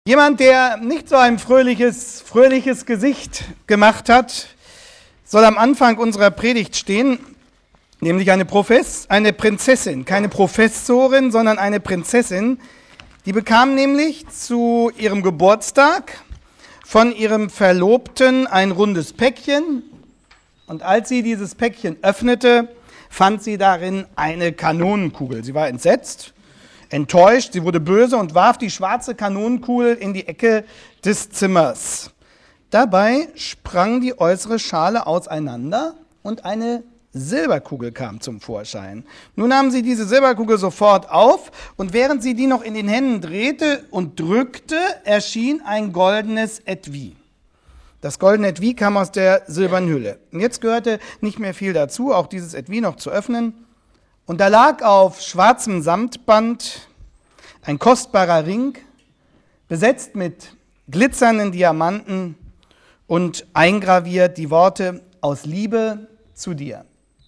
Jemand, der nicht so ein fröhliches Gesicht gemacht hat, soll am Anfang unserer Predigt stehen, nämlich eine Prinzessin, keine Professorin, sondern eine Prinzessin. Die bekam nämlich zu ihrem Geburtstag von ihrem Verlobten ein rundes Päckchen. Und als sie dieses Päckchen öffnete, fand sie darin eine Kanonenkugel. Sie war entsetzt, enttäuscht, sie wurde böse und warf die schwarze Kanonenkugel in die Ecke des Zimmers. Dabei sprang die äußere Schale auseinander und eine Silberkugel kam zum Vorschein. Nun nahm sie diese Silberkugel sofort auf und während sie die noch in den Händen drehte und drückte, erschien ein goldenes Etui. Das goldene Etui kam aus der silbernen Hülle. Und jetzt gehörte nicht mehr viel dazu, auch dieses Etui noch zu öffnen. Und da lag auf schwarzem Samtband ein kostbarer Ring, besetzt mit glitzernden Diamanten und eingraviert die Worte aus Liebe zu dir.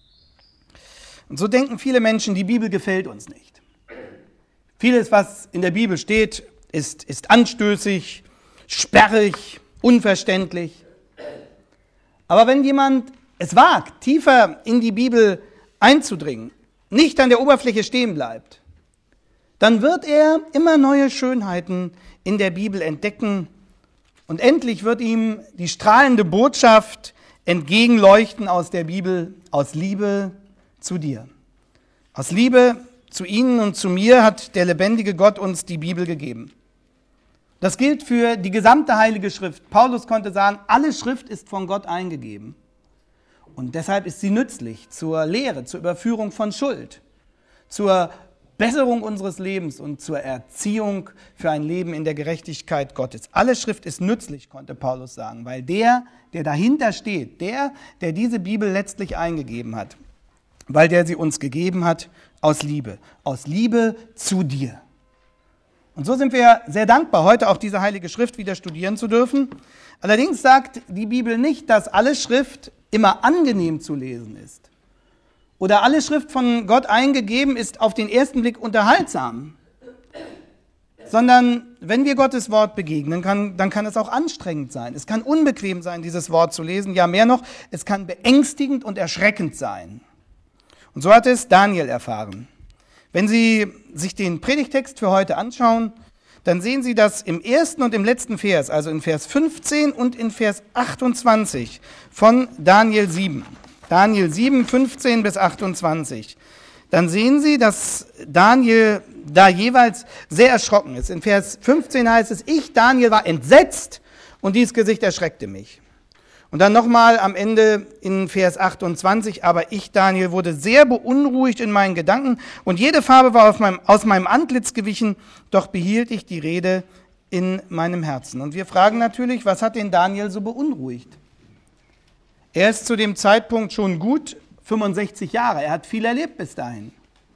Und so denken viele Menschen, die Bibel gefällt uns nicht. Vieles, was in der Bibel steht, ist anstößig, sperrig, unverständlich. Aber wenn jemand es wagt, tiefer in die Bibel einzudringen, nicht an der Oberfläche stehen bleibt, dann wird er immer neue Schönheiten in der Bibel entdecken und endlich wird ihm die strahlende Botschaft entgegenleuchten aus der Bibel, aus Liebe zu dir. Aus Liebe zu Ihnen und zu mir hat der lebendige Gott uns die Bibel gegeben. Das gilt für die gesamte Heilige Schrift. Paulus konnte sagen, alle Schrift ist von Gott eingegeben. Und deshalb ist sie nützlich zur Lehre, zur Überführung von Schuld, zur Besserung unseres Lebens und zur Erziehung für ein Leben in der Gerechtigkeit Gottes. Alle Schrift ist nützlich, konnte Paulus sagen, weil der dahinter steht, der diese Bibel letztlich eingegeben hat, weil der sie uns gegeben hat aus Liebe zu dir. Und so sind wir sehr dankbar, heute auch diese Heilige Schrift wieder studieren zu dürfen. Allerdings sagt die Bibel nicht, dass alle Schrift immer angenehm zu lesen ist. Oder alle Schrift von Gott eingegeben ist auf den ersten Blick unterhaltsam. Sondern wenn wir Gottes Wort begegnen, dann kann es auch anstrengend sein. Es kann unbequem sein, dieses Wort zu lesen. Ja, mehr noch, es kann beängstigend und erschreckend sein. Und so hat es Daniel erfahren. Wenn Sie sich den Predigtext für heute anschauen, dann sehen Sie das im ersten und im letzten Vers, also in Vers 15 und in Vers 28 von Daniel 7. Daniel 7, 15 bis 28. Dann sehen Sie, dass Daniel da jeweils sehr erschrocken ist. In Vers 15 heißt es, ich, Daniel, war entsetzt und dies Gesicht erschreckte mich. Und dann nochmal am Ende in Vers 28, aber ich, Daniel, wurde sehr beunruhigt in meinen Gedanken und jede Farbe war aus meinem Antlitz gewichen, doch behielt ich die Rede in meinem Herzen. Und wir fragen natürlich, was hat den Daniel so beunruhigt? Er ist zu dem Zeitpunkt schon gut 65 Jahre, er hat viel erlebt bis dahin.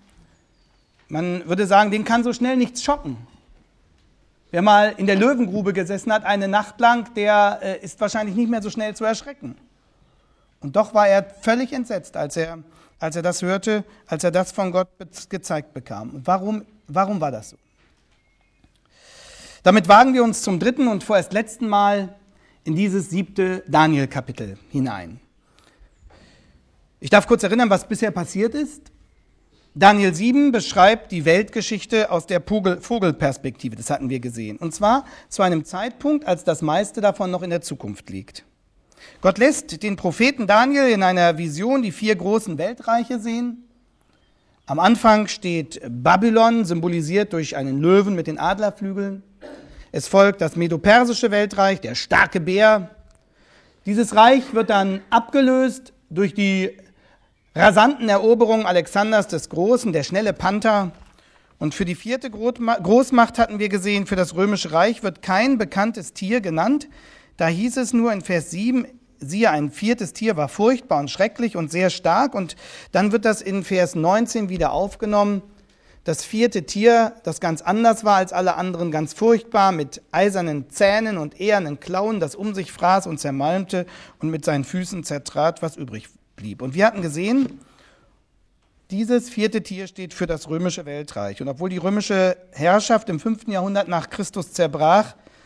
Man würde sagen, den kann so schnell nichts schocken. Wer mal in der Löwengrube gesessen hat, eine Nacht lang, der ist wahrscheinlich nicht mehr so schnell zu erschrecken. Und doch war er völlig entsetzt, als er das hörte, als er das von Gott gezeigt bekam. Und warum war das so? Damit wagen wir uns zum dritten und vorerst letzten Mal in dieses 7. Daniel-Kapitel hinein. Ich darf kurz erinnern, was bisher passiert ist. Daniel 7 beschreibt die Weltgeschichte aus der Vogelperspektive, das hatten wir gesehen. Und zwar zu einem Zeitpunkt, als das meiste davon noch in der Zukunft liegt. Gott lässt den Propheten Daniel in einer Vision die 4 großen Weltreiche sehen. Am Anfang steht Babylon, symbolisiert durch einen Löwen mit den Adlerflügeln. Es folgt das Medo-Persische Weltreich, der starke Bär. Dieses Reich wird dann abgelöst durch die rasanten Eroberungen Alexanders des Großen, der schnelle Panther. Und für die 4. Großmacht hatten wir gesehen, für das Römische Reich wird kein bekanntes Tier genannt. Da hieß es nur in Vers 7, siehe, ein 4. Tier war furchtbar und schrecklich und sehr stark. Und dann wird das in Vers 19 wieder aufgenommen. Das 4. Tier, das ganz anders war als alle anderen, ganz furchtbar, mit eisernen Zähnen und ehernen Klauen, das um sich fraß und zermalmte und mit seinen Füßen zertrat, was übrig blieb. Und wir hatten gesehen, dieses 4. Tier steht für das römische Weltreich. Und obwohl die römische Herrschaft im 5. Jahrhundert nach Christus zerbrach,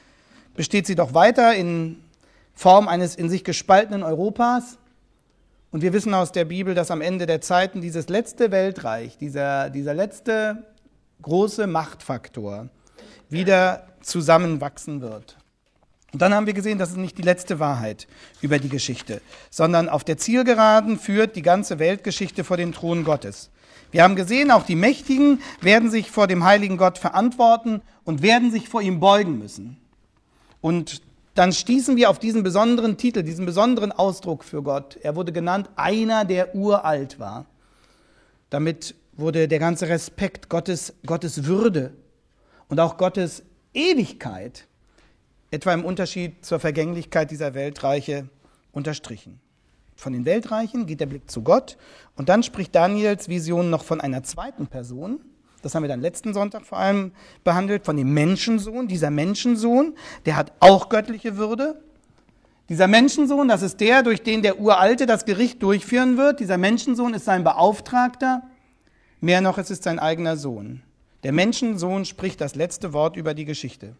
besteht sie doch weiter in Form eines in sich gespaltenen Europas. Und wir wissen aus der Bibel, dass am Ende der Zeiten dieses letzte Weltreich, dieser letzte große Machtfaktor wieder zusammenwachsen wird. Und dann haben wir gesehen, das ist nicht die letzte Wahrheit über die Geschichte, sondern auf der Zielgeraden führt die ganze Weltgeschichte vor den Thron Gottes. Wir haben gesehen, auch die Mächtigen werden sich vor dem heiligen Gott verantworten und werden sich vor ihm beugen müssen. Und dann stießen wir auf diesen besonderen Titel, diesen besonderen Ausdruck für Gott. Er wurde genannt, einer, der uralt war. Damit wurde der ganze Respekt, Gottes Würde und auch Gottes Ewigkeit, etwa im Unterschied zur Vergänglichkeit dieser Weltreiche, unterstrichen. Von den Weltreichen geht der Blick zu Gott und dann spricht Daniels Vision noch von einer zweiten Person. Das haben wir dann letzten Sonntag vor allem behandelt, von dem Menschensohn. Dieser Menschensohn, der hat auch göttliche Würde. Dieser Menschensohn, das ist der, durch den der Uralte das Gericht durchführen wird. Dieser Menschensohn ist sein Beauftragter. Mehr noch, es ist sein eigener Sohn. Der Menschensohn spricht das letzte Wort über die Geschichte.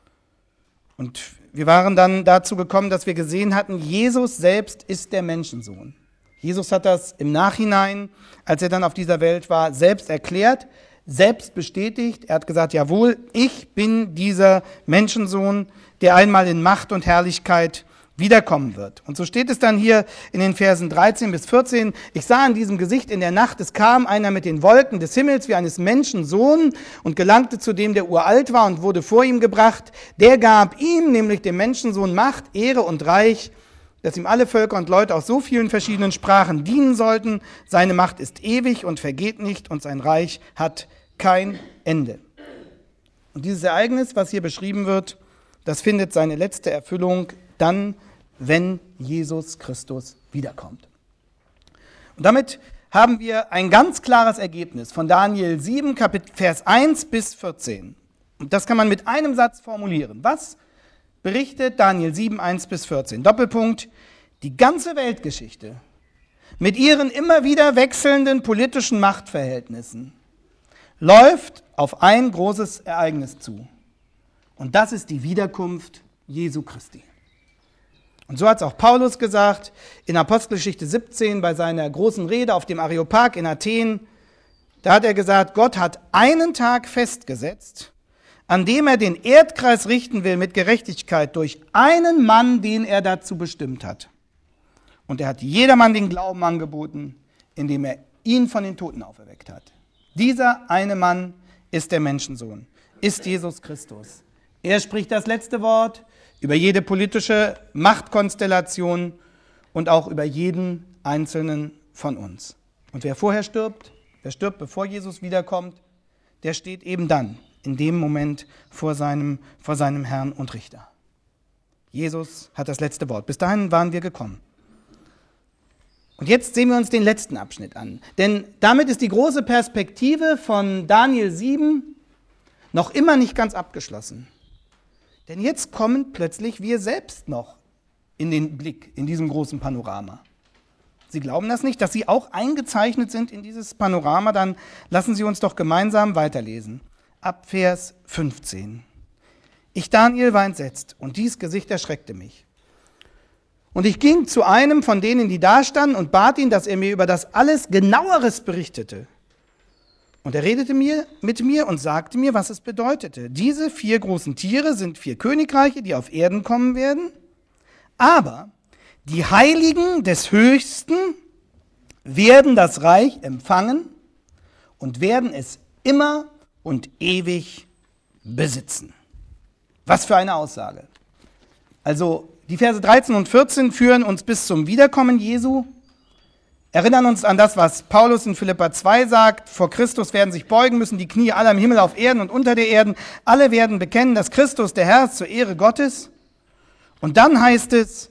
Und wir waren dann dazu gekommen, dass wir gesehen hatten, Jesus selbst ist der Menschensohn. Jesus hat das im Nachhinein, als er dann auf dieser Welt war, selbst erklärt, selbst bestätigt. Er hat gesagt, jawohl, ich bin dieser Menschensohn, der einmal in Macht und Herrlichkeit wiederkommen wird. Und so steht es dann hier in den Versen 13 bis 14. Ich sah in diesem Gesicht in der Nacht, es kam einer mit den Wolken des Himmels wie eines Menschen Sohn und gelangte zu dem, der uralt war und wurde vor ihm gebracht. Der gab ihm, nämlich dem Menschensohn, Macht, Ehre und Reich, dass ihm alle Völker und Leute aus so vielen verschiedenen Sprachen dienen sollten. Seine Macht ist ewig und vergeht nicht und sein Reich hat kein Ende. Und dieses Ereignis, was hier beschrieben wird, das findet seine letzte Erfüllung dann, wenn Jesus Christus wiederkommt. Und damit haben wir ein ganz klares Ergebnis von Daniel 7, Vers 1 bis 14. Und das kann man mit einem Satz formulieren. Was berichtet Daniel 7, 1 bis 14? Doppelpunkt, die ganze Weltgeschichte mit ihren immer wieder wechselnden politischen Machtverhältnissen läuft auf ein großes Ereignis zu. Und das ist die Wiederkunft Jesu Christi. Und so hat es auch Paulus gesagt, in Apostelgeschichte 17 bei seiner großen Rede auf dem Areopag in Athen. Da hat er gesagt, Gott hat einen Tag festgesetzt, an dem er den Erdkreis richten will mit Gerechtigkeit durch einen Mann, den er dazu bestimmt hat. Und er hat jedermann den Glauben angeboten, indem er ihn von den Toten auferweckt hat. Dieser eine Mann ist der Menschensohn, ist Jesus Christus. Er spricht das letzte Wort über jede politische Machtkonstellation und auch über jeden Einzelnen von uns. Und wer vorher stirbt, wer stirbt, bevor Jesus wiederkommt, der steht eben dann, in dem Moment, vor seinem Herrn und Richter. Jesus hat das letzte Wort. Bis dahin waren wir gekommen. Und jetzt sehen wir uns den letzten Abschnitt an. Denn damit ist die große Perspektive von Daniel 7 noch immer nicht ganz abgeschlossen. Denn jetzt kommen plötzlich wir selbst noch in den Blick, in diesem großen Panorama. Sie glauben das nicht, dass Sie auch eingezeichnet sind in dieses Panorama? Dann lassen Sie uns doch gemeinsam weiterlesen. Ab Vers 15. Ich, Daniel, war entsetzt und dies Gesicht erschreckte mich. Und ich ging zu einem von denen, die da standen, und bat ihn, dass er mir über das alles Genaueres berichtete. Und er redete mit mir und sagte mir, was es bedeutete. Diese 4 großen Tiere sind 4 Königreiche, die auf Erden kommen werden. Aber die Heiligen des Höchsten werden das Reich empfangen und werden es immer und ewig besitzen. Was für eine Aussage. Also die Verse 13 und 14 führen uns bis zum Wiederkommen Jesu, erinnern uns an das, was Paulus in Philipper 2 sagt, vor Christus werden sich beugen müssen die Knie aller im Himmel, auf Erden und unter der Erden, alle werden bekennen, dass Christus der Herr ist zur Ehre Gottes. Und dann heißt es,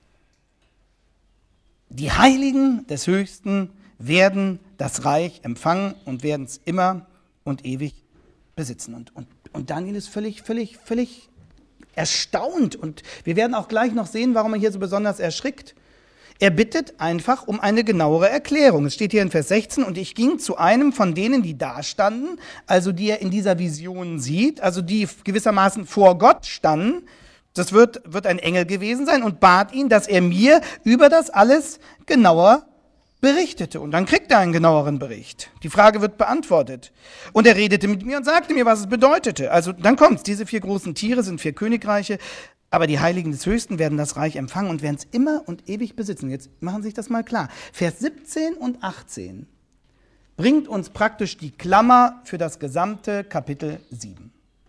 die Heiligen des Höchsten werden das Reich empfangen und werden es immer und ewig besitzen. Und Daniel ist völlig erstaunt. Und wir werden auch gleich noch sehen, warum er hier so besonders erschrickt. Er bittet einfach um eine genauere Erklärung. Es steht hier in Vers 16, und ich ging zu einem von denen, die da standen, also die er in dieser Vision sieht, also die gewissermaßen vor Gott standen, Das wird ein Engel gewesen sein und bat ihn, dass er mir über das alles genauer berichtete. Und dann kriegt er einen genaueren Bericht. Die Frage wird beantwortet. Und er redete mit mir und sagte mir, was es bedeutete. Also dann kommt's. Diese 4 großen Tiere sind 4 Königreiche, aber die Heiligen des Höchsten werden das Reich empfangen und werden es immer und ewig besitzen. Jetzt machen Sie sich das mal klar. Vers 17 und 18 bringt uns praktisch die Klammer für das gesamte Kapitel 7.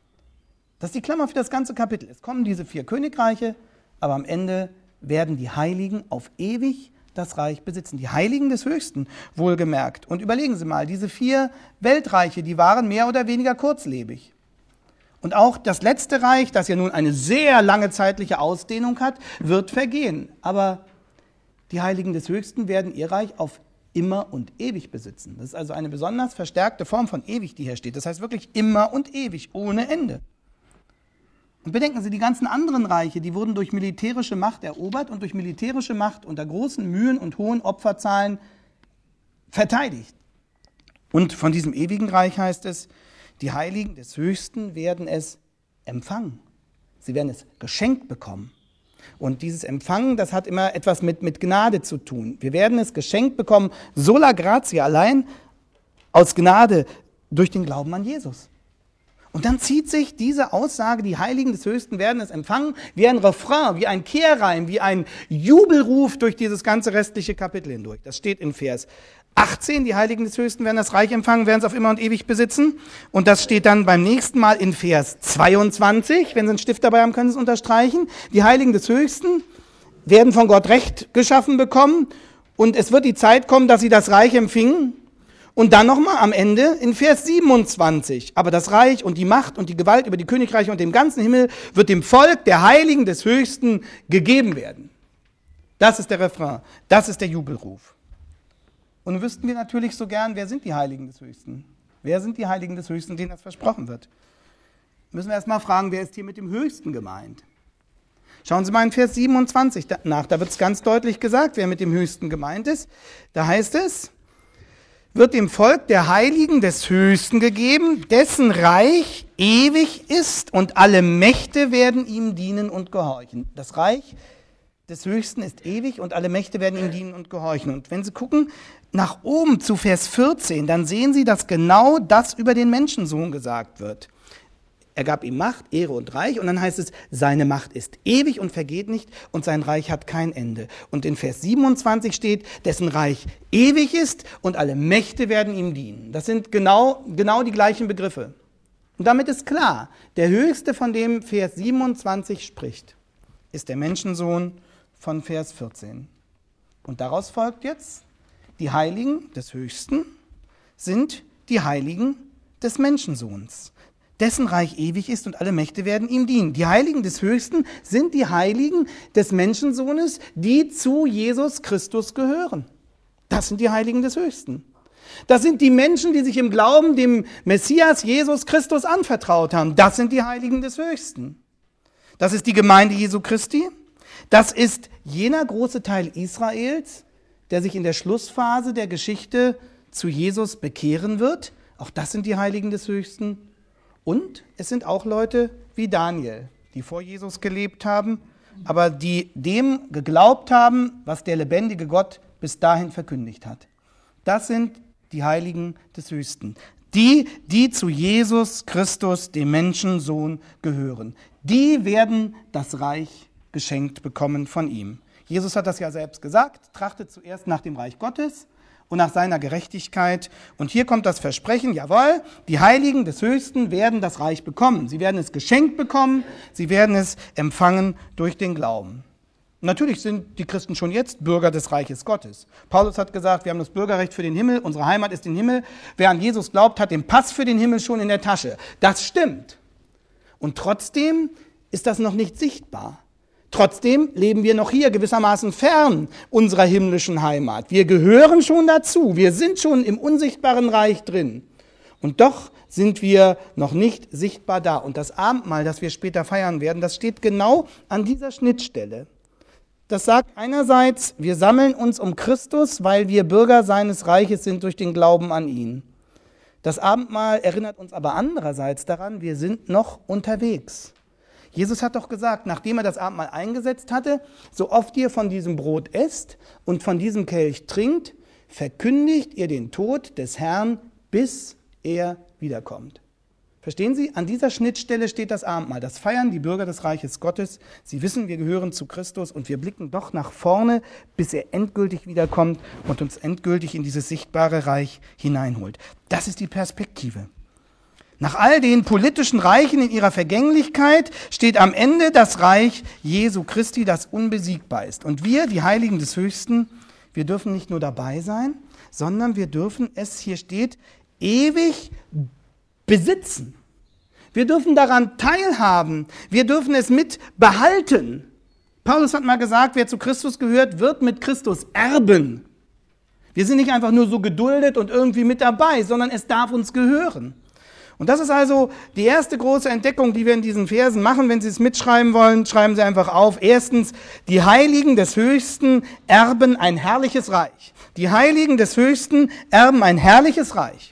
Das ist die Klammer für das ganze Kapitel. Es kommen diese 4 Königreiche, aber am Ende werden die Heiligen auf ewig das Reich besitzen. Die Heiligen des Höchsten, wohlgemerkt. Und überlegen Sie mal, diese 4 Weltreiche, die waren mehr oder weniger kurzlebig. Und auch das letzte Reich, das ja nun eine sehr lange zeitliche Ausdehnung hat, wird vergehen. Aber die Heiligen des Höchsten werden ihr Reich auf immer und ewig besitzen. Das ist also eine besonders verstärkte Form von ewig, die hier steht. Das heißt wirklich immer und ewig, ohne Ende. Und bedenken Sie, die ganzen anderen Reiche, die wurden durch militärische Macht erobert und durch militärische Macht unter großen Mühen und hohen Opferzahlen verteidigt. Und von diesem ewigen Reich heißt es, die Heiligen des Höchsten werden es empfangen. Sie werden es geschenkt bekommen. Und dieses Empfangen, das hat immer etwas mit Gnade zu tun. Wir werden es geschenkt bekommen, sola gratia, allein aus Gnade, durch den Glauben an Jesus. Und dann zieht sich diese Aussage, die Heiligen des Höchsten werden es empfangen, wie ein Refrain, wie ein Kehrreim, wie ein Jubelruf durch dieses ganze restliche Kapitel hindurch. Das steht in Vers 18, die Heiligen des Höchsten werden das Reich empfangen, werden es auf immer und ewig besitzen. Und das steht dann beim nächsten Mal in Vers 22, wenn Sie einen Stift dabei haben, können Sie es unterstreichen. Die Heiligen des Höchsten werden von Gott Recht geschaffen bekommen und es wird die Zeit kommen, dass sie das Reich empfingen. Und dann nochmal am Ende in Vers 27. Aber das Reich und die Macht und die Gewalt über die Königreiche und dem ganzen Himmel wird dem Volk der Heiligen des Höchsten gegeben werden. Das ist der Refrain, das ist der Jubelruf. Und nun wüssten wir natürlich so gern, wer sind die Heiligen des Höchsten? Wer sind die Heiligen des Höchsten, denen das versprochen wird? Müssen wir erst mal fragen, wer ist hier mit dem Höchsten gemeint? Schauen Sie mal in Vers 27 nach, da wird es ganz deutlich gesagt, wer mit dem Höchsten gemeint ist. Da heißt es, wird dem Volk der Heiligen des Höchsten gegeben, dessen Reich ewig ist und alle Mächte werden ihm dienen und gehorchen. Das Reich des Höchsten ist ewig und alle Mächte werden ihm dienen und gehorchen. Und wenn Sie gucken nach oben zu Vers 14, dann sehen Sie, dass genau das über den Menschensohn gesagt wird. Er gab ihm Macht, Ehre und Reich und dann heißt es, seine Macht ist ewig und vergeht nicht und sein Reich hat kein Ende. Und in Vers 27 steht, dessen Reich ewig ist und alle Mächte werden ihm dienen. Das sind genau die gleichen Begriffe. Und damit ist klar, der Höchste, von dem Vers 27 spricht, ist der Menschensohn von Vers 14. Und daraus folgt jetzt, die Heiligen des Höchsten sind die Heiligen des Menschensohns, dessen Reich ewig ist und alle Mächte werden ihm dienen. Die Heiligen des Höchsten sind die Heiligen des Menschensohnes, die zu Jesus Christus gehören. Das sind die Heiligen des Höchsten. Das sind die Menschen, die sich im Glauben dem Messias Jesus Christus anvertraut haben. Das sind die Heiligen des Höchsten. Das ist die Gemeinde Jesu Christi. Das ist jener große Teil Israels, der sich in der Schlussphase der Geschichte zu Jesus bekehren wird. Auch das sind die Heiligen des Höchsten. Und es sind auch Leute wie Daniel, die vor Jesus gelebt haben, aber die dem geglaubt haben, was der lebendige Gott bis dahin verkündigt hat. Das sind die Heiligen des Höchsten. Die zu Jesus Christus, dem Menschensohn, gehören. Die werden das Reich geschenkt bekommen von ihm. Jesus hat das ja selbst gesagt, trachtet zuerst nach dem Reich Gottes und nach seiner Gerechtigkeit. Und hier kommt das Versprechen, jawohl, die Heiligen des Höchsten werden das Reich bekommen. Sie werden es geschenkt bekommen, sie werden es empfangen durch den Glauben. Natürlich sind die Christen schon jetzt Bürger des Reiches Gottes. Paulus hat gesagt, wir haben das Bürgerrecht für den Himmel, unsere Heimat ist den Himmel. Wer an Jesus glaubt, hat den Pass für den Himmel schon in der Tasche. Das stimmt. Und trotzdem ist das noch nicht sichtbar. Trotzdem leben wir noch hier gewissermaßen fern unserer himmlischen Heimat. Wir gehören schon dazu, wir sind schon im unsichtbaren Reich drin. Und doch sind wir noch nicht sichtbar da. Und das Abendmahl, das wir später feiern werden, das steht genau an dieser Schnittstelle. Das sagt einerseits, wir sammeln uns um Christus, weil wir Bürger seines Reiches sind durch den Glauben an ihn. Das Abendmahl erinnert uns aber andererseits daran, wir sind noch unterwegs. Jesus hat doch gesagt, nachdem er das Abendmahl eingesetzt hatte, so oft ihr von diesem Brot esst und von diesem Kelch trinkt, verkündigt ihr den Tod des Herrn, bis er wiederkommt. Verstehen Sie? An dieser Schnittstelle steht das Abendmahl. Das feiern die Bürger des Reiches Gottes. Sie wissen, wir gehören zu Christus und wir blicken doch nach vorne, bis er endgültig wiederkommt und uns endgültig in dieses sichtbare Reich hineinholt. Das ist die Perspektive. Nach all den politischen Reichen in ihrer Vergänglichkeit steht am Ende das Reich Jesu Christi, das unbesiegbar ist. Und wir, die Heiligen des Höchsten, wir dürfen nicht nur dabei sein, sondern wir dürfen es, hier steht, ewig besitzen. Wir dürfen daran teilhaben. Wir dürfen es mit behalten. Paulus hat mal gesagt, wer zu Christus gehört, wird mit Christus erben. Wir sind nicht einfach nur so geduldet und irgendwie mit dabei, sondern es darf uns gehören. Und das ist also die erste große Entdeckung, die wir in diesen Versen machen. Wenn Sie es mitschreiben wollen, schreiben Sie einfach auf. Erstens, die Heiligen des Höchsten erben ein herrliches Reich. Die Heiligen des Höchsten erben ein herrliches Reich.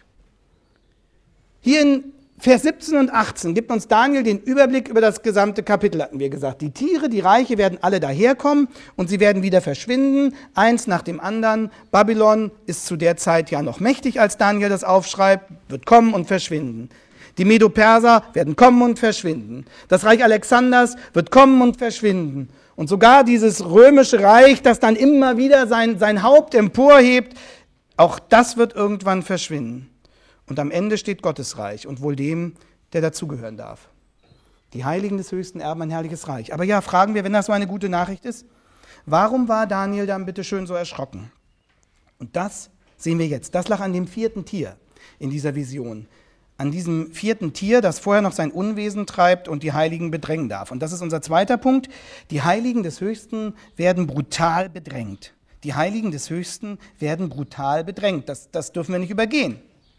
Hier in Vers 17 und 18 gibt uns Daniel den Überblick über das gesamte Kapitel, hatten wir gesagt. Die Tiere, die Reiche werden alle daherkommen und sie werden wieder verschwinden, eins nach dem anderen. Babylon ist zu der Zeit ja noch mächtig, als Daniel das aufschreibt, wird kommen und verschwinden. Die Medo-Perser werden kommen und verschwinden. Das Reich Alexanders wird kommen und verschwinden. Und sogar dieses römische Reich, das dann immer wieder sein Haupt emporhebt, auch das wird irgendwann verschwinden. Und am Ende steht Gottes Reich und wohl dem, der dazugehören darf. Die Heiligen des Höchsten erben ein herrliches Reich. Aber ja, fragen wir, wenn das so eine gute Nachricht ist, warum war Daniel dann bitte schön so erschrocken? Und das sehen wir jetzt. Das lag an dem 4. Tier in dieser Vision. An diesem 4. Tier, das vorher noch sein Unwesen treibt und die Heiligen bedrängen darf. Und das ist unser zweiter Punkt. Die Heiligen des Höchsten werden brutal bedrängt. Die Heiligen des Höchsten werden brutal bedrängt. Das dürfen wir nicht übergehen.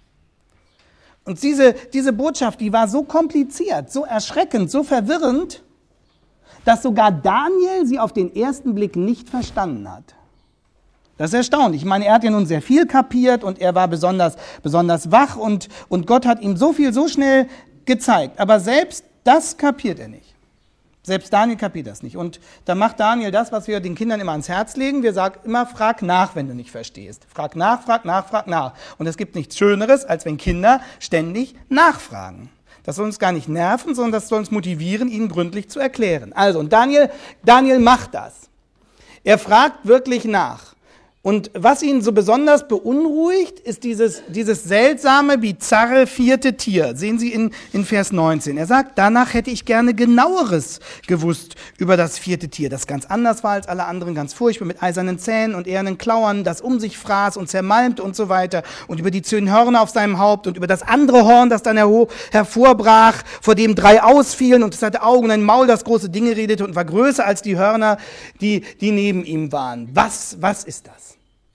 Und diese Botschaft, die war so kompliziert, so erschreckend, so verwirrend, dass sogar Daniel sie auf den ersten Blick nicht verstanden hat. Das ist erstaunlich. Ich meine, er hat ja nun sehr viel kapiert und er war besonders wach und Gott hat ihm so viel so schnell gezeigt. Aber selbst das kapiert er nicht. Selbst Daniel kapiert das nicht. Und da macht Daniel das, was wir den Kindern immer ans Herz legen. Wir sagen immer, frag nach, wenn du nicht verstehst. Frag nach, frag nach, frag nach. Und es gibt nichts Schöneres, als wenn Kinder ständig nachfragen. Das soll uns gar nicht nerven, sondern das soll uns motivieren, ihnen gründlich zu erklären. Also, und Daniel macht das. Er fragt wirklich nach. Und was ihn so besonders beunruhigt, ist dieses seltsame, bizarre 4. Tier. Sehen Sie in Vers 19. Er sagt, danach hätte ich gerne Genaueres gewusst über das 4. Tier, das ganz anders war als alle anderen, ganz furchtbar, mit eisernen Zähnen und ehernen Klauern, das um sich fraß und zermalmte und so weiter. Und über die 10 Hörner auf seinem Haupt und über das andere Horn, das dann hervorbrach, vor dem 3 ausfielen und es hatte Augen und ein Maul, das große Dinge redete und war größer als die Hörner, die neben ihm waren. Was ist das?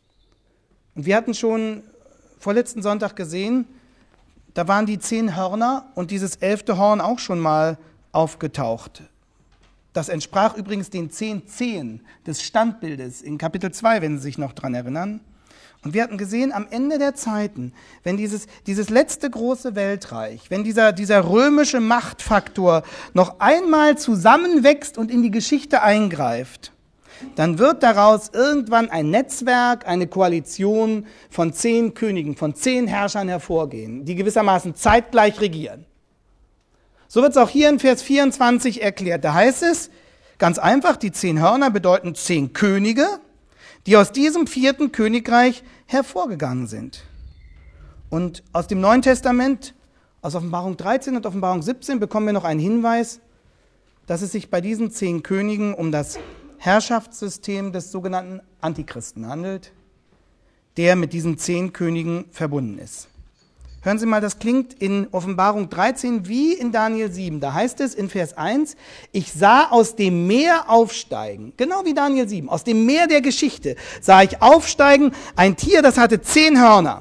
Und wir hatten schon vorletzten Sonntag gesehen, da waren die 10 Hörner und dieses 11. Horn auch schon mal aufgetaucht. Das entsprach übrigens den 10 Zehen des Standbildes in Kapitel 2, wenn Sie sich noch dran erinnern. Und wir hatten gesehen, am Ende der Zeiten, wenn dieses letzte große Weltreich, wenn dieser römische Machtfaktor noch einmal zusammenwächst und in die Geschichte eingreift, dann wird daraus irgendwann ein Netzwerk, eine Koalition von 10 Königen, von 10 Herrschern hervorgehen, die gewissermaßen zeitgleich regieren. So wird es auch hier in Vers 24 erklärt. Da heißt es, ganz einfach, die 10 Hörner bedeuten 10 Könige, die aus diesem 4. Königreich hervorgegangen sind. Und aus dem Neuen Testament, aus Offenbarung 13 und Offenbarung 17, bekommen wir noch einen Hinweis, dass es sich bei diesen 10 Königen um das Herrschaftssystem des sogenannten Antichristen handelt, der mit diesen 10 Königen verbunden ist. Hören Sie mal, das klingt in Offenbarung 13 wie in Daniel 7. Da heißt es in Vers 1, ich sah aus dem Meer aufsteigen, genau wie Daniel 7, aus dem Meer der Geschichte sah ich aufsteigen ein Tier, das hatte 10 Hörner.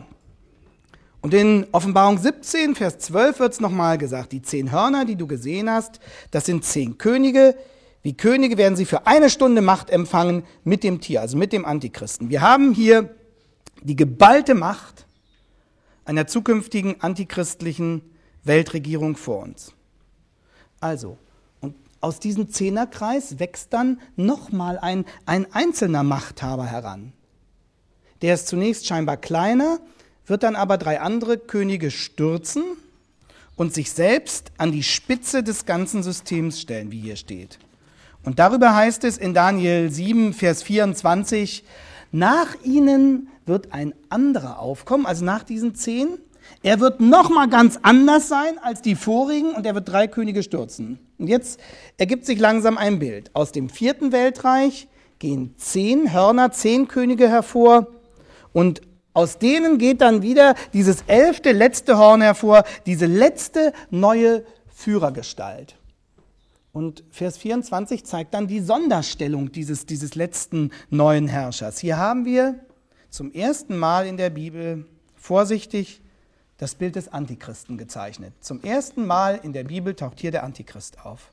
Und in Offenbarung 17, Vers 12 wird es nochmal gesagt, die 10 Hörner, die du gesehen hast, das sind 10 Könige. Wie Könige werden sie für 1 Stunde Macht empfangen mit dem Tier, also mit dem Antichristen. Wir haben hier die geballte Macht einer zukünftigen antichristlichen Weltregierung vor uns. Also, und aus diesem Zehnerkreis wächst dann nochmal ein einzelner Machthaber heran. Der ist zunächst scheinbar kleiner, wird dann aber 3 andere Könige stürzen und sich selbst an die Spitze des ganzen Systems stellen, wie hier steht. Und darüber heißt es in Daniel 7, Vers 24, nach ihnen wird ein anderer aufkommen, also nach diesen 10. Er wird nochmal ganz anders sein als die vorigen und er wird 3 Könige stürzen. Und jetzt ergibt sich langsam ein Bild. Aus dem 4. Weltreich gehen 10 Hörner, 10 Könige hervor und aus denen geht dann wieder dieses 11. letzte Horn hervor, diese letzte neue Führergestalt. Und Vers 24 zeigt dann die Sonderstellung dieses letzten neuen Herrschers. Hier haben wir zum ersten Mal in der Bibel, vorsichtig, das Bild des Antichristen gezeichnet. Zum ersten Mal in der Bibel taucht hier der Antichrist auf.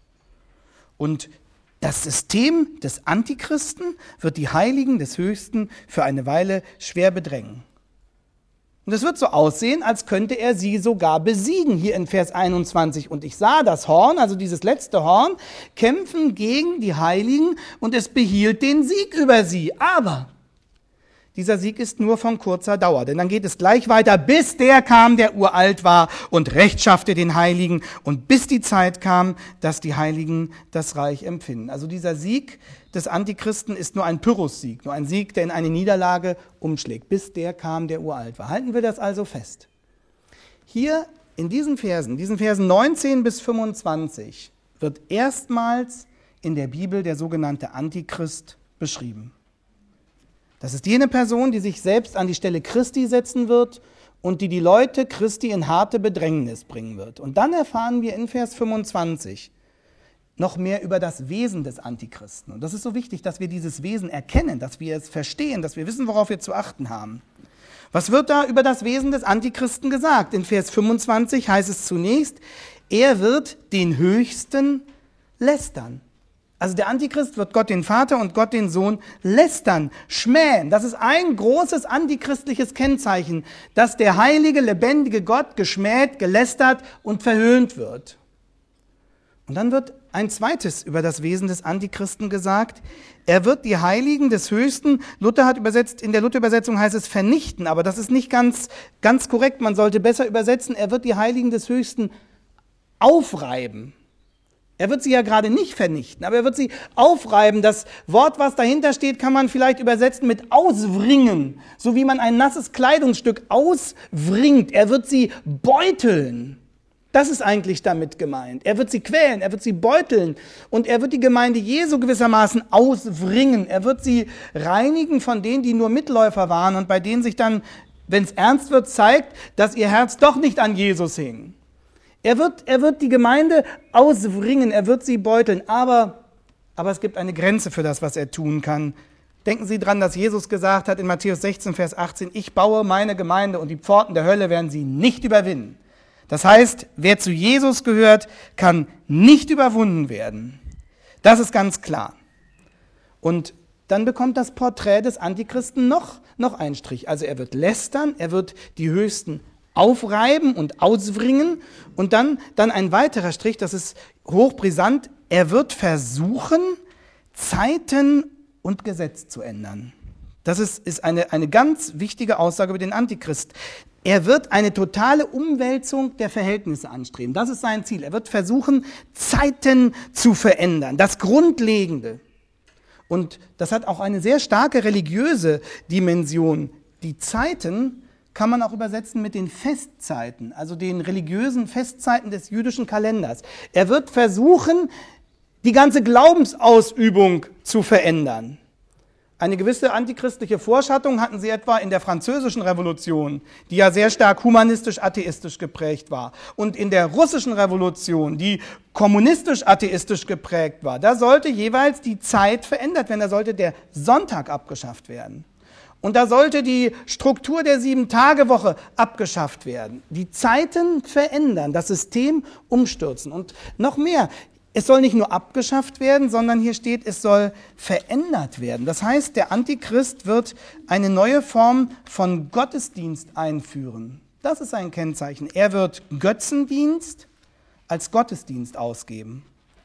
Und das System des Antichristen wird die Heiligen des Höchsten für eine Weile schwer bedrängen. Und es wird so aussehen, als könnte er sie sogar besiegen, hier in Vers 21. Und ich sah das Horn, also dieses letzte Horn, kämpfen gegen die Heiligen und es behielt den Sieg über sie. Aber dieser Sieg ist nur von kurzer Dauer, denn dann geht es gleich weiter, bis der kam, der uralt war und rechtschaffte den Heiligen und bis die Zeit kam, dass die Heiligen das Reich empfinden. Also dieser Sieg des Antichristen ist nur ein Pyrrhussieg, nur ein Sieg, der in eine Niederlage umschlägt, bis der kam, der uralt war. Halten wir das also fest. Hier in diesen Versen 19 bis 25, wird erstmals in der Bibel der sogenannte Antichrist beschrieben. Das ist jene Person, die sich selbst an die Stelle Christi setzen wird und die Leute Christi in harte Bedrängnis bringen wird. Und dann erfahren wir in Vers 25 noch mehr über das Wesen des Antichristen. Und das ist so wichtig, dass wir dieses Wesen erkennen, dass wir es verstehen, dass wir wissen, worauf wir zu achten haben. Was wird da über das Wesen des Antichristen gesagt? In Vers 25 heißt es zunächst, er wird den Höchsten lästern. Also der Antichrist wird Gott den Vater und Gott den Sohn lästern, schmähen. Das ist ein großes antichristliches Kennzeichen, dass der heilige, lebendige Gott geschmäht, gelästert und verhöhnt wird. Und dann wird ein zweites über das Wesen des Antichristen gesagt. Er wird die Heiligen des Höchsten, Luther hat übersetzt, in der Luther-Übersetzung heißt es vernichten, aber das ist nicht ganz korrekt. Man sollte besser übersetzen, er wird die Heiligen des Höchsten aufreiben. Er wird sie ja gerade nicht vernichten, aber er wird sie aufreiben. Das Wort, was dahinter steht, kann man vielleicht übersetzen mit auswringen, so wie man ein nasses Kleidungsstück auswringt. Er wird sie beuteln. Das ist eigentlich damit gemeint. Er wird sie quälen, er wird sie beuteln und er wird die Gemeinde Jesu gewissermaßen auswringen. Er wird sie reinigen von denen, die nur Mitläufer waren und bei denen sich dann, wenn es ernst wird, zeigt, dass ihr Herz doch nicht an Jesus hing. Er wird die Gemeinde auswringen, er wird sie beuteln, aber es gibt eine Grenze für das, was er tun kann. Denken Sie dran, dass Jesus gesagt hat in Matthäus 16, Vers 18, ich baue meine Gemeinde und die Pforten der Hölle werden sie nicht überwinden. Das heißt, wer zu Jesus gehört, kann nicht überwunden werden. Das ist ganz klar. Und dann bekommt das Porträt des Antichristen noch einen Strich. Also er wird lästern, er wird die Höchsten aufreiben und auswringen und dann ein weiterer Strich, das ist hochbrisant, er wird versuchen, Zeiten und Gesetz zu ändern. Das ist eine ganz wichtige Aussage über den Antichrist. Er wird eine totale Umwälzung der Verhältnisse anstreben. Das ist sein Ziel. Er wird versuchen, Zeiten zu verändern, das Grundlegende. Und das hat auch eine sehr starke religiöse Dimension. Die Zeiten kann man auch übersetzen mit den Festzeiten, also den religiösen Festzeiten des jüdischen Kalenders. Er wird versuchen, die ganze Glaubensausübung zu verändern. Eine gewisse antichristliche Vorschattung hatten sie etwa in der Französischen Revolution, die ja sehr stark humanistisch-atheistisch geprägt war. Und in der Russischen Revolution, die kommunistisch-atheistisch geprägt war, da sollte jeweils die Zeit verändert werden, da sollte der Sonntag abgeschafft werden. Und da sollte die Struktur der 7-Tage-Woche abgeschafft werden. Die Zeiten verändern, das System umstürzen. Und noch mehr, es soll nicht nur abgeschafft werden, sondern hier steht, es soll verändert werden. Das heißt, der Antichrist wird eine neue Form von Gottesdienst einführen. Das ist ein Kennzeichen. Er wird Götzendienst als Gottesdienst ausgeben.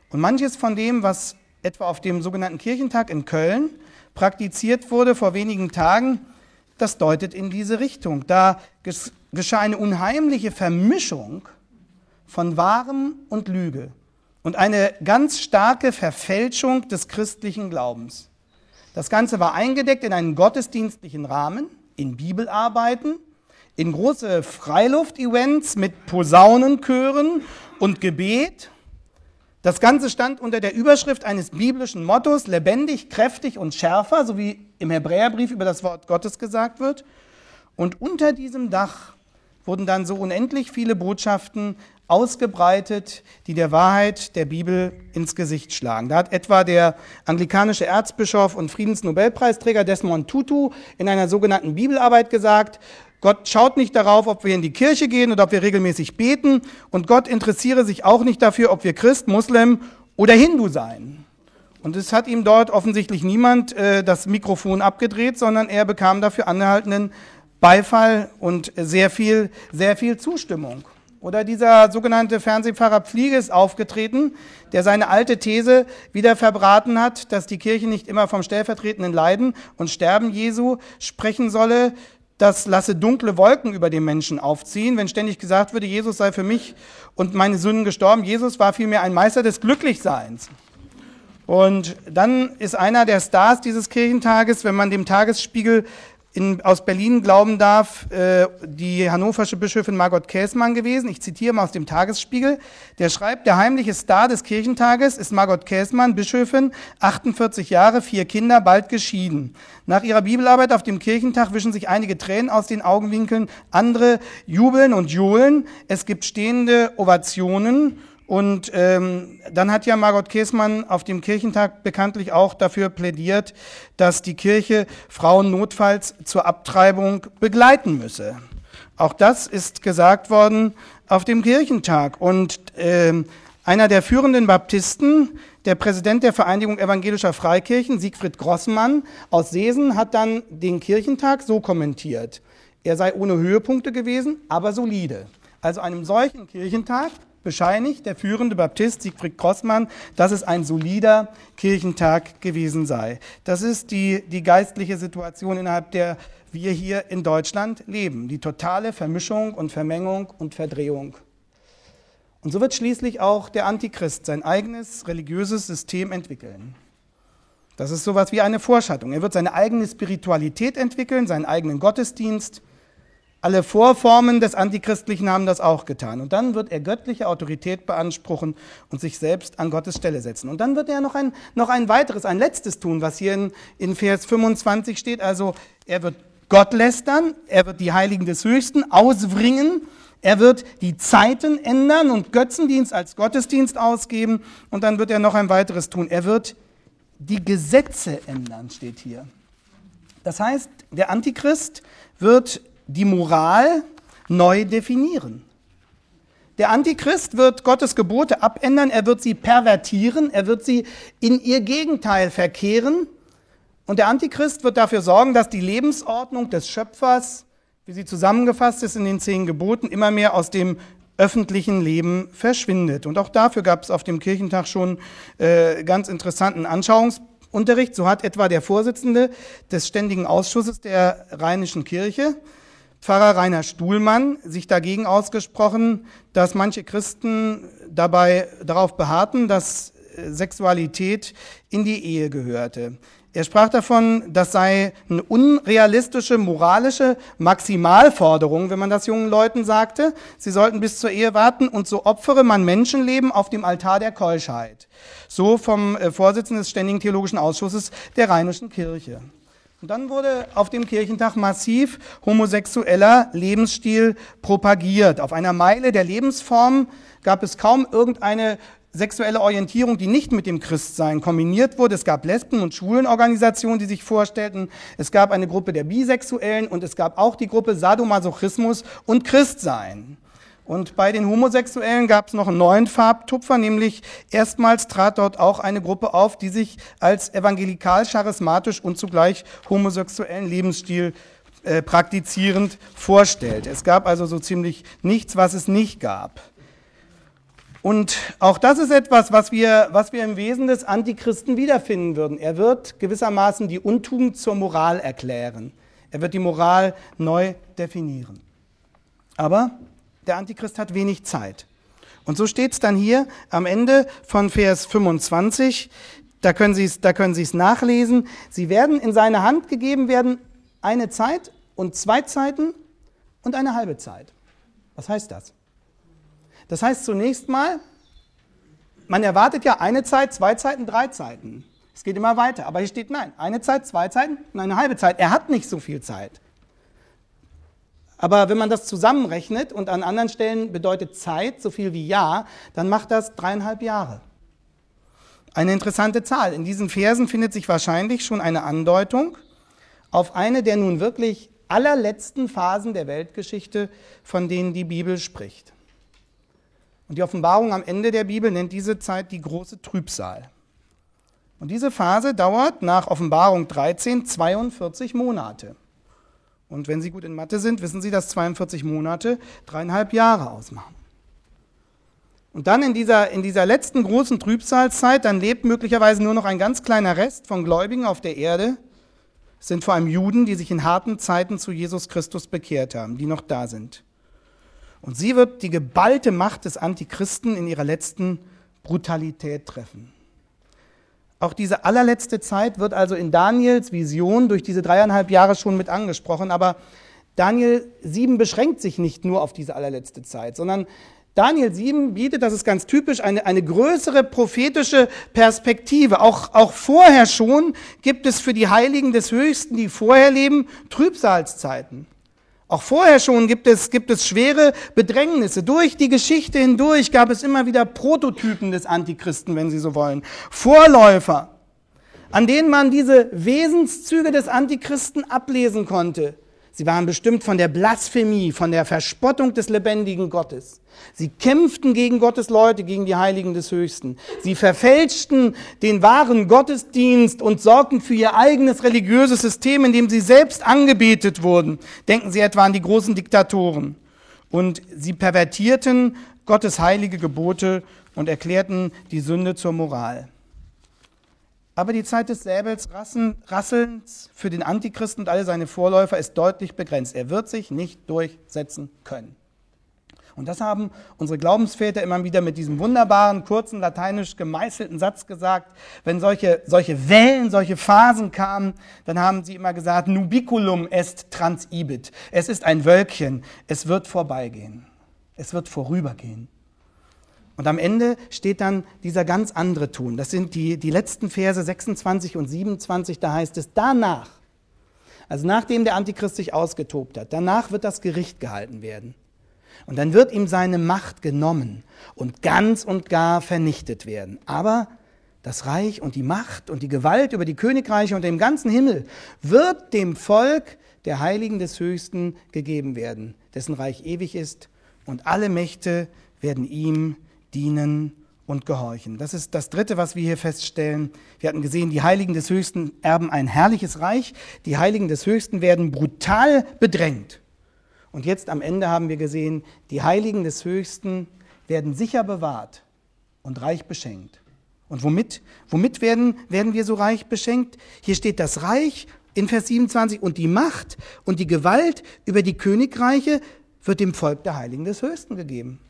Und manches von dem, was etwa auf dem sogenannten Kirchentag in Köln praktiziert wurde vor wenigen Tagen, das deutet in diese Richtung. Da geschah eine unheimliche Vermischung von Wahrem und Lüge und eine ganz starke Verfälschung des christlichen Glaubens. Das Ganze war eingedeckt in einen gottesdienstlichen Rahmen, in Bibelarbeiten, in große Freiluft-Events mit Posaunenchören und Gebet. Das Ganze stand unter der Überschrift eines biblischen Mottos, lebendig, kräftig und schärfer, so wie im Hebräerbrief über das Wort Gottes gesagt wird. Und unter diesem Dach wurden dann so unendlich viele Botschaften ausgebreitet, die der Wahrheit der Bibel ins Gesicht schlagen. Da hat etwa der anglikanische Erzbischof und Friedensnobelpreisträger Desmond Tutu in einer sogenannten Bibelarbeit gesagt, Gott schaut nicht darauf, ob wir in die Kirche gehen oder ob wir regelmäßig beten, und Gott interessiere sich auch nicht dafür, ob wir Christ, Muslim oder Hindu seien. Und es hat ihm dort offensichtlich niemand das Mikrofon abgedreht, sondern er bekam dafür anhaltenden Beifall und sehr viel Zustimmung. Oder dieser sogenannte Fernsehpfarrer Pfliege ist aufgetreten, der seine alte These wieder verbraten hat, dass die Kirche nicht immer vom stellvertretenden Leiden und Sterben Jesu sprechen solle. Das lasse dunkle Wolken über den Menschen aufziehen, wenn ständig gesagt würde, Jesus sei für mich und meine Sünden gestorben. Jesus war vielmehr ein Meister des Glücklichseins. Und dann ist einer der Stars dieses Kirchentages, wenn man dem Tagesspiegel aus Berlin glauben darf, die hannoversche Bischöfin Margot Käßmann gewesen. Ich zitiere mal aus dem Tagesspiegel. Der schreibt, der heimliche Star des Kirchentages ist Margot Käßmann, Bischöfin, 48 Jahre, 4 Kinder, bald geschieden. Nach ihrer Bibelarbeit auf dem Kirchentag wischen sich einige Tränen aus den Augenwinkeln, andere jubeln und johlen. Es gibt stehende Ovationen. Und dann hat ja Margot Käßmann auf dem Kirchentag bekanntlich auch dafür plädiert, dass die Kirche Frauen notfalls zur Abtreibung begleiten müsse. Auch das ist gesagt worden auf dem Kirchentag. Und einer der führenden Baptisten, der Präsident der Vereinigung evangelischer Freikirchen, Siegfried Grossmann aus Seesen, hat dann den Kirchentag so kommentiert. Er sei ohne Höhepunkte gewesen, aber solide. Also einem solchen Kirchentag bescheinigt der führende Baptist Siegfried Grossmann, dass es ein solider Kirchentag gewesen sei. Das ist die geistliche Situation, innerhalb der wir hier in Deutschland leben. Die totale Vermischung und Vermengung und Verdrehung. Und so wird schließlich auch der Antichrist sein eigenes religiöses System entwickeln. Das ist sowas wie eine Vorschattung. Er wird seine eigene Spiritualität entwickeln, seinen eigenen Gottesdienst. Alle Vorformen des Antichristlichen haben das auch getan. Und dann wird er göttliche Autorität beanspruchen und sich selbst an Gottes Stelle setzen. Und dann wird er noch ein weiteres, ein letztes tun, was hier in Vers 25 steht. Also er wird Gott lästern, er wird die Heiligen des Höchsten auswringen, er wird die Zeiten ändern und Götzendienst als Gottesdienst ausgeben. Und dann wird er noch ein weiteres tun. Er wird die Gesetze ändern, steht hier. Das heißt, der Antichrist wird die Moral neu definieren. Der Antichrist wird Gottes Gebote abändern, er wird sie pervertieren, er wird sie in ihr Gegenteil verkehren. Und der Antichrist wird dafür sorgen, dass die Lebensordnung des Schöpfers, wie sie zusammengefasst ist in den 10 Geboten, immer mehr aus dem öffentlichen Leben verschwindet. Und auch dafür gab es auf dem Kirchentag schon ganz interessanten Anschauungsunterricht. So hat etwa der Vorsitzende des Ständigen Ausschusses der Rheinischen Kirche, Pfarrer Rainer Stuhlmann, sich dagegen ausgesprochen, dass manche Christen dabei darauf beharrten, dass Sexualität in die Ehe gehörte. Er sprach davon, das sei eine unrealistische moralische Maximalforderung, wenn man das jungen Leuten sagte. Sie sollten bis zur Ehe warten und so opfere man Menschenleben auf dem Altar der Keuschheit. So vom Vorsitzenden des Ständigen Theologischen Ausschusses der Rheinischen Kirche. Und dann wurde auf dem Kirchentag massiv homosexueller Lebensstil propagiert. Auf einer Meile der Lebensformen gab es kaum irgendeine sexuelle Orientierung, die nicht mit dem Christsein kombiniert wurde. Es gab Lesben- und Schwulenorganisationen, die sich vorstellten. Es gab eine Gruppe der Bisexuellen und es gab auch die Gruppe Sadomasochismus und Christsein. Und bei den Homosexuellen gab es noch einen neuen Farbtupfer, nämlich erstmals trat dort auch eine Gruppe auf, die sich als evangelikal-charismatisch und zugleich homosexuellen Lebensstil praktizierend vorstellt. Es gab also so ziemlich nichts, was es nicht gab. Und auch das ist etwas, was wir im Wesen des Antichristen wiederfinden würden. Er wird gewissermaßen die Untugend zur Moral erklären. Er wird die Moral neu definieren. Aber der Antichrist hat wenig Zeit. Und so steht es dann hier am Ende von Vers 25, da können Sie es nachlesen. Sie werden in seine Hand gegeben werden eine Zeit und 2 Zeiten und eine halbe Zeit. Was heißt das? Das heißt zunächst mal, man erwartet ja eine Zeit, 2 Zeiten, 3 Zeiten. Es geht immer weiter. Aber hier steht nein, eine Zeit, 2 Zeiten und eine halbe Zeit. Er hat nicht so viel Zeit. Aber wenn man das zusammenrechnet und an anderen Stellen bedeutet Zeit so viel wie Jahr, dann macht das 3,5 Jahre. Eine interessante Zahl. In diesen Versen findet sich wahrscheinlich schon eine Andeutung auf eine der nun wirklich allerletzten Phasen der Weltgeschichte, von denen die Bibel spricht. Und die Offenbarung am Ende der Bibel nennt diese Zeit die große Trübsal. Und diese Phase dauert nach Offenbarung 13 42 Monate. Und wenn Sie gut in Mathe sind, wissen Sie, dass 42 Monate 3,5 Jahre ausmachen. Und dann in dieser letzten großen Trübsalzeit, dann lebt möglicherweise nur noch ein ganz kleiner Rest von Gläubigen auf der Erde. Es sind vor allem Juden, die sich in harten Zeiten zu Jesus Christus bekehrt haben, die noch da sind. Und sie wird die geballte Macht des Antichristen in ihrer letzten Brutalität treffen. Auch diese allerletzte Zeit wird also in Daniels Vision durch diese 3,5 Jahre schon mit angesprochen. Aber Daniel 7 beschränkt sich nicht nur auf diese allerletzte Zeit, sondern Daniel 7 bietet, das ist ganz typisch, eine größere prophetische Perspektive. Auch vorher schon gibt es für die Heiligen des Höchsten, die vorher leben, Trübsalzeiten. Auch vorher schon gibt es schwere Bedrängnisse. Durch die Geschichte hindurch gab es immer wieder Prototypen des Antichristen, wenn Sie so wollen. Vorläufer, an denen man diese Wesenszüge des Antichristen ablesen konnte. Sie waren bestimmt von der Blasphemie, von der Verspottung des lebendigen Gottes. Sie kämpften gegen Gottes Leute, gegen die Heiligen des Höchsten. Sie verfälschten den wahren Gottesdienst und sorgten für ihr eigenes religiöses System, in dem sie selbst angebetet wurden. Denken Sie etwa an die großen Diktatoren. Und sie pervertierten Gottes heilige Gebote und erklärten die Sünde zur Moral. Aber die Zeit des Säbelrasselns für den Antichristen und alle seine Vorläufer ist deutlich begrenzt. Er wird sich nicht durchsetzen können. Und das haben unsere Glaubensväter immer wieder mit diesem wunderbaren, kurzen, lateinisch gemeißelten Satz gesagt. Wenn solche Wellen, solche Phasen kamen, dann haben sie immer gesagt, nubiculum est transibit. Es ist ein Wölkchen, es wird vorbeigehen. Es wird vorübergehen. Und am Ende steht dann dieser ganz andere Ton. Das sind die letzten Verse 26 und 27, da heißt es, danach, also nachdem der Antichrist sich ausgetobt hat, danach wird das Gericht gehalten werden. Und dann wird ihm seine Macht genommen und ganz und gar vernichtet werden. Aber das Reich und die Macht und die Gewalt über die Königreiche und den ganzen Himmel wird dem Volk der Heiligen des Höchsten gegeben werden, dessen Reich ewig ist und alle Mächte werden ihm dienen und gehorchen. Das ist das Dritte, was wir hier feststellen. Wir hatten gesehen, die Heiligen des Höchsten erben ein herrliches Reich. Die Heiligen des Höchsten werden brutal bedrängt. Und jetzt am Ende haben wir gesehen, die Heiligen des Höchsten werden sicher bewahrt und reich beschenkt. Und womit werden wir so reich beschenkt? Hier steht das Reich in Vers 27 und die Macht und die Gewalt über die Königreiche wird dem Volk der Heiligen des Höchsten gegeben.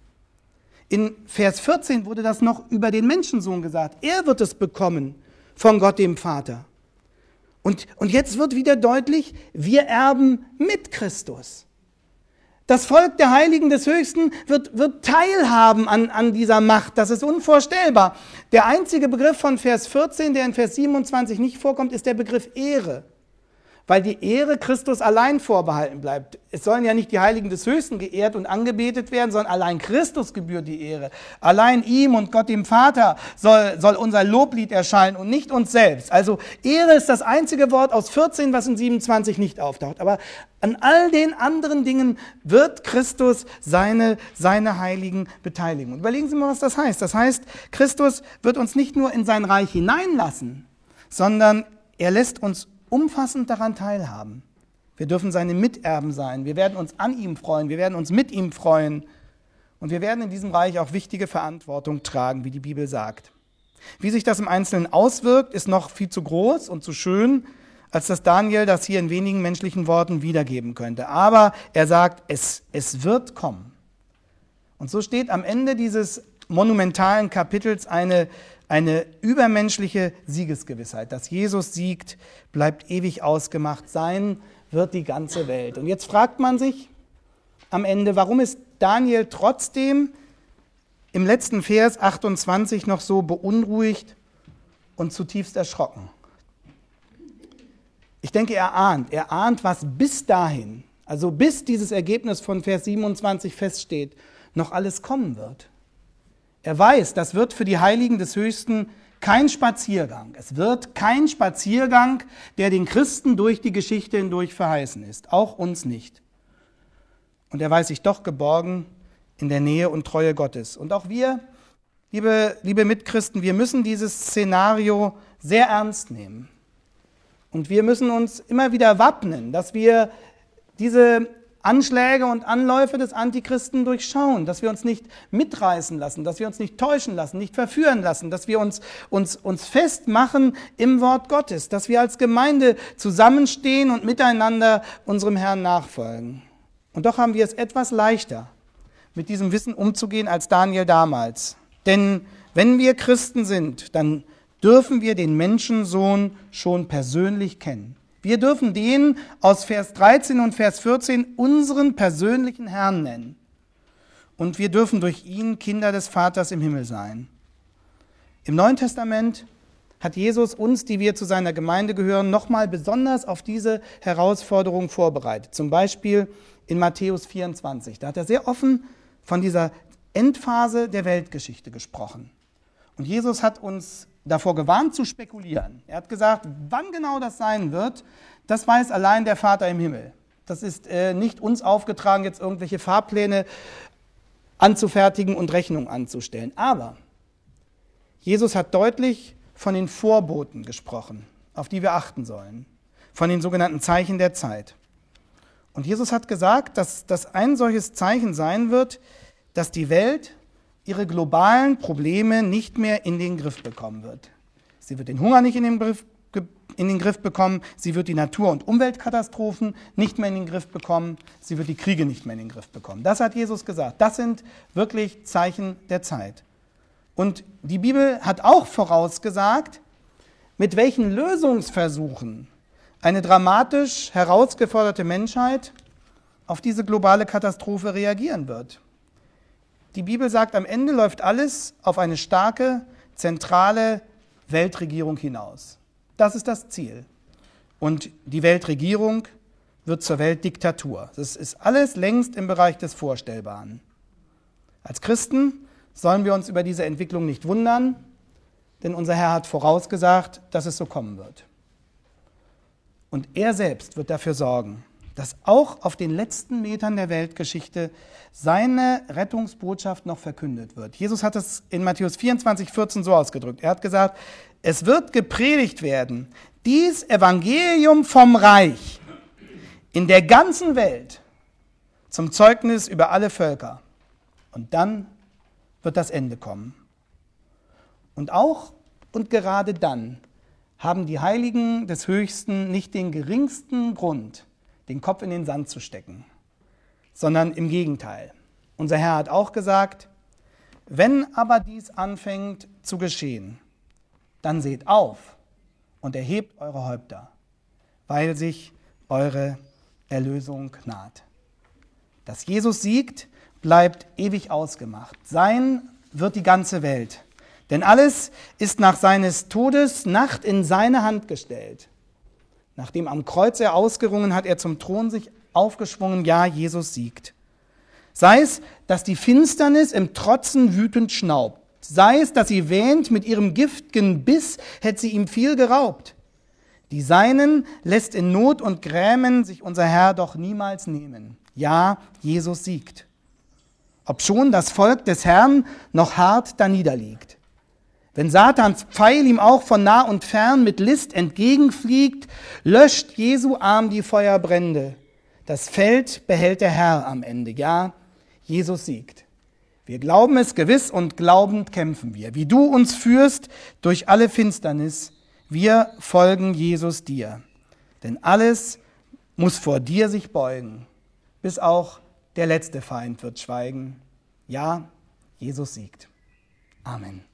In Vers 14 wurde das noch über den Menschensohn gesagt. Er wird es bekommen von Gott dem Vater. Und jetzt wird wieder deutlich, wir erben mit Christus. Das Volk der Heiligen des Höchsten wird teilhaben an dieser Macht. Das ist unvorstellbar. Der einzige Begriff von Vers 14, der in Vers 27 nicht vorkommt, ist der Begriff Ehre. Weil die Ehre Christus allein vorbehalten bleibt. Es sollen ja nicht die Heiligen des Höchsten geehrt und angebetet werden, sondern allein Christus gebührt die Ehre. Allein ihm und Gott dem Vater soll unser Loblied erscheinen und nicht uns selbst. Also Ehre ist das einzige Wort aus 14, was in 27 nicht auftaucht. Aber an all den anderen Dingen wird Christus seine Heiligen beteiligen. Und überlegen Sie mal, was das heißt. Das heißt, Christus wird uns nicht nur in sein Reich hineinlassen, sondern er lässt uns umfassend daran teilhaben. Wir dürfen seine Miterben sein. Wir werden uns an ihm freuen. Wir werden uns mit ihm freuen. Und wir werden in diesem Reich auch wichtige Verantwortung tragen, wie die Bibel sagt. Wie sich das im Einzelnen auswirkt, ist noch viel zu groß und zu schön, als dass Daniel das hier in wenigen menschlichen Worten wiedergeben könnte. Aber er sagt, es wird kommen. Und so steht am Ende dieses monumentalen Kapitels eine übermenschliche Siegesgewissheit. Dass Jesus siegt, bleibt ewig ausgemacht. Sein wird die ganze Welt. Und jetzt fragt man sich am Ende, warum ist Daniel trotzdem im letzten Vers 28 noch so beunruhigt und zutiefst erschrocken? Ich denke, er ahnt, was bis dahin, also bis dieses Ergebnis von Vers 27 feststeht, noch alles kommen wird. Er weiß, das wird für die Heiligen des Höchsten kein Spaziergang. Es wird kein Spaziergang, der den Christen durch die Geschichte hindurch verheißen ist, auch uns nicht. Und er weiß sich doch geborgen in der Nähe und Treue Gottes. Und auch wir, liebe Mitchristen, wir müssen dieses Szenario sehr ernst nehmen. Und wir müssen uns immer wieder wappnen, dass wir diese Anschläge und Anläufe des Antichristen durchschauen, dass wir uns nicht mitreißen lassen, dass wir uns nicht täuschen lassen, nicht verführen lassen, dass wir uns festmachen im Wort Gottes, dass wir als Gemeinde zusammenstehen und miteinander unserem Herrn nachfolgen. Und doch haben wir es etwas leichter, mit diesem Wissen umzugehen als Daniel damals. Denn wenn wir Christen sind, dann dürfen wir den Menschensohn schon persönlich kennen. Wir dürfen den aus Vers 13 und Vers 14 unseren persönlichen Herrn nennen. Und wir dürfen durch ihn Kinder des Vaters im Himmel sein. Im Neuen Testament hat Jesus uns, die wir zu seiner Gemeinde gehören, nochmal besonders auf diese Herausforderung vorbereitet. Zum Beispiel in Matthäus 24. Da hat er sehr offen von dieser Endphase der Weltgeschichte gesprochen. Und Jesus hat uns davor gewarnt zu spekulieren. Er hat gesagt, wann genau das sein wird, das weiß allein der Vater im Himmel. Das ist nicht uns aufgetragen, jetzt irgendwelche Fahrpläne anzufertigen und Rechnungen anzustellen. Aber Jesus hat deutlich von den Vorboten gesprochen, auf die wir achten sollen, von den sogenannten Zeichen der Zeit. Und Jesus hat gesagt, dass das ein solches Zeichen sein wird, dass die Welt ihre globalen Probleme nicht mehr in den Griff bekommen wird. Sie wird den Hunger nicht in den Griff bekommen, sie wird die Natur- und Umweltkatastrophen nicht mehr in den Griff bekommen, sie wird die Kriege nicht mehr in den Griff bekommen. Das hat Jesus gesagt. Das sind wirklich Zeichen der Zeit. Und die Bibel hat auch vorausgesagt, mit welchen Lösungsversuchen eine dramatisch herausgeforderte Menschheit auf diese globale Katastrophe reagieren wird. Die Bibel sagt, am Ende läuft alles auf eine starke, zentrale Weltregierung hinaus. Das ist das Ziel. Und die Weltregierung wird zur Weltdiktatur. Das ist alles längst im Bereich des Vorstellbaren. Als Christen sollen wir uns über diese Entwicklung nicht wundern, denn unser Herr hat vorausgesagt, dass es so kommen wird. Und er selbst wird dafür sorgen, dass auch auf den letzten Metern der Weltgeschichte seine Rettungsbotschaft noch verkündet wird. Jesus hat es in Matthäus 24, 14 so ausgedrückt. Er hat gesagt, es wird gepredigt werden, dies Evangelium vom Reich in der ganzen Welt zum Zeugnis über alle Völker. Und dann wird das Ende kommen. Und auch und gerade dann haben die Heiligen des Höchsten nicht den geringsten Grund, den Kopf in den Sand zu stecken, sondern im Gegenteil. Unser Herr hat auch gesagt, wenn aber dies anfängt zu geschehen, dann seht auf und erhebt eure Häupter, weil sich eure Erlösung naht. Dass Jesus siegt, bleibt ewig ausgemacht. Sein wird die ganze Welt. Denn alles ist nach seines Todes Nacht in seine Hand gestellt. Nachdem am Kreuz er ausgerungen hat, er zum Thron sich aufgeschwungen, ja, Jesus siegt. Sei es, dass die Finsternis im Trotzen wütend schnaubt. Sei es, dass sie wähnt, mit ihrem gift'gen Biss hätte sie ihm viel geraubt. Die Seinen lässt in Not und Grämen sich unser Herr doch niemals nehmen. Ja, Jesus siegt. Obschon das Volk des Herrn noch hart daniederliegt. Wenn Satans Pfeil ihm auch von nah und fern mit List entgegenfliegt, löscht Jesu Arm die Feuerbrände. Das Feld behält der Herr am Ende. Ja, Jesus siegt. Wir glauben es gewiss und glaubend kämpfen wir. Wie du uns führst durch alle Finsternis, wir folgen Jesus dir. Denn alles muss vor dir sich beugen, bis auch der letzte Feind wird schweigen. Ja, Jesus siegt. Amen.